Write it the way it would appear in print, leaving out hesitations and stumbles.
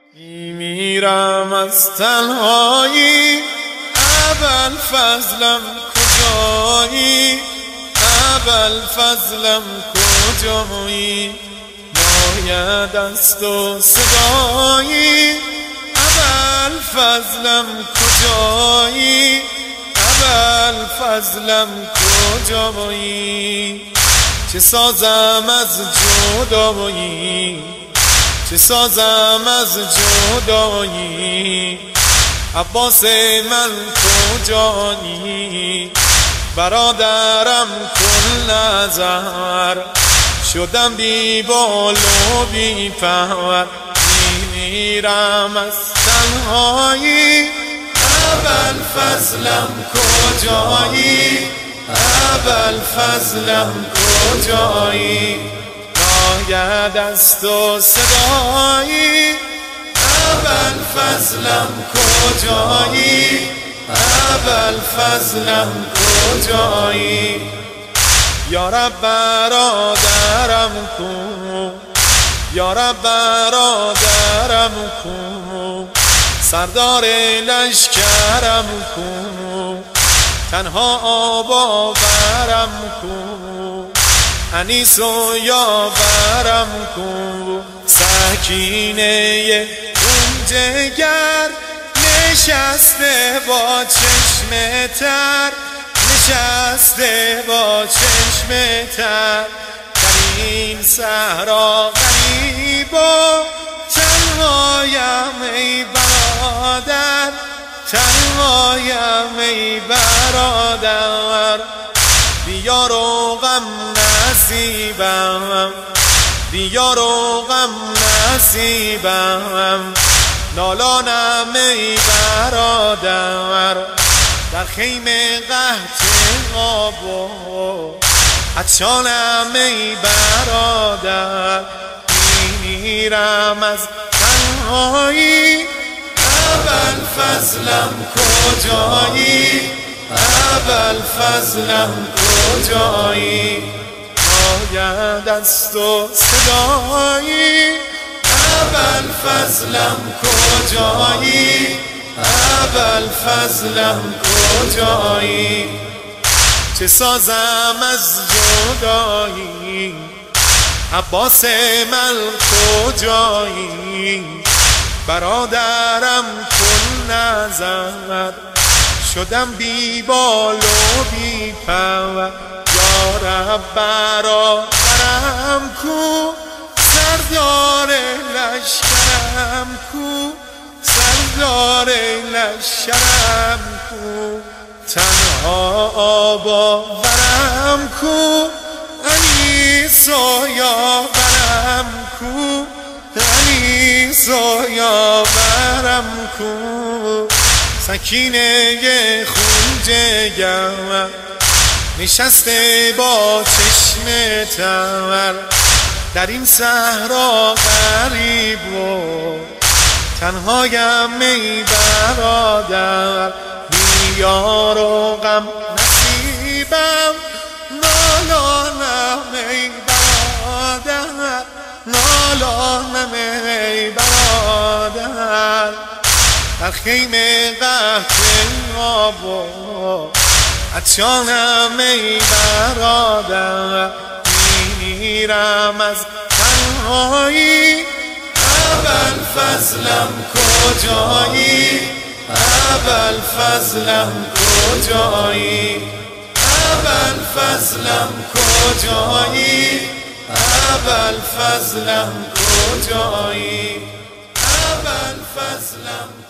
میمیرم از تنهایی، ابوالفضلم کجایی؟ ابوالفضلم کجایی؟ باید از تو صدایی، ابوالفضلم کجایی؟ ابوالفضلم کجایی؟ چه سازم از جدایی، چه سازم از جدایی؟ عباس من کجایی؟ برادرم کن نظر، شدم بی بال و بی پر، میمیرم از تنهایی، ابوالفضلم کجایی؟ ابوالفضلم کجایی؟ باید از تو صدایی، ابوالفضلم کجایی؟ ابوالفضلم کجایی؟ یارب برادرم کو، یارب برادرم کو، سردار لشکرم کو، تنها آب آورم کو، انیس و یاورم کو، سکینه اون جگر نشسته با چشم تر، نشسته با چشم تر، در این صحرا غریب و تنهایم ای برادر، تنهایم ای برادر، بیار و غم نصیبم، بیار و غم نصیبم، نالانم ای برادر، در خیمه قحط آب و عطشانم ای برادر، میمیرم از تنهایی، ابوالفضلم کجایی؟ ابوالفضلم کجایی؟ باید از تو صدایی، ابوالفضلم کجایی؟ ابوالفضلم کجایی؟ چه سازم از جدایی؟ عباس من کجایی؟ برادرم کن نظر، شدم بی بال و بی پر، یارب برادرم کو، سردار لشکرم کو، سردار لشکرم کو، تنها آب آورم کو، انیس و یاورم کو، انیس و یاورم کو، سکینه خون جگر نشسته با چشم تر، در این صحرا غریب و تنهایم ای برادر، بیار و غم نصیبم، نالانم ای برادر، نالانم ای برادر، در خیمه قحط آب و عطشانم ای برادر، میمیرم از تنهایی، ابوالفضلم کجایی؟ ابوالفضلم کجایی؟ ابوالفضلم کجایی؟ ابوالفضلم کجایی؟ ابوالفضلم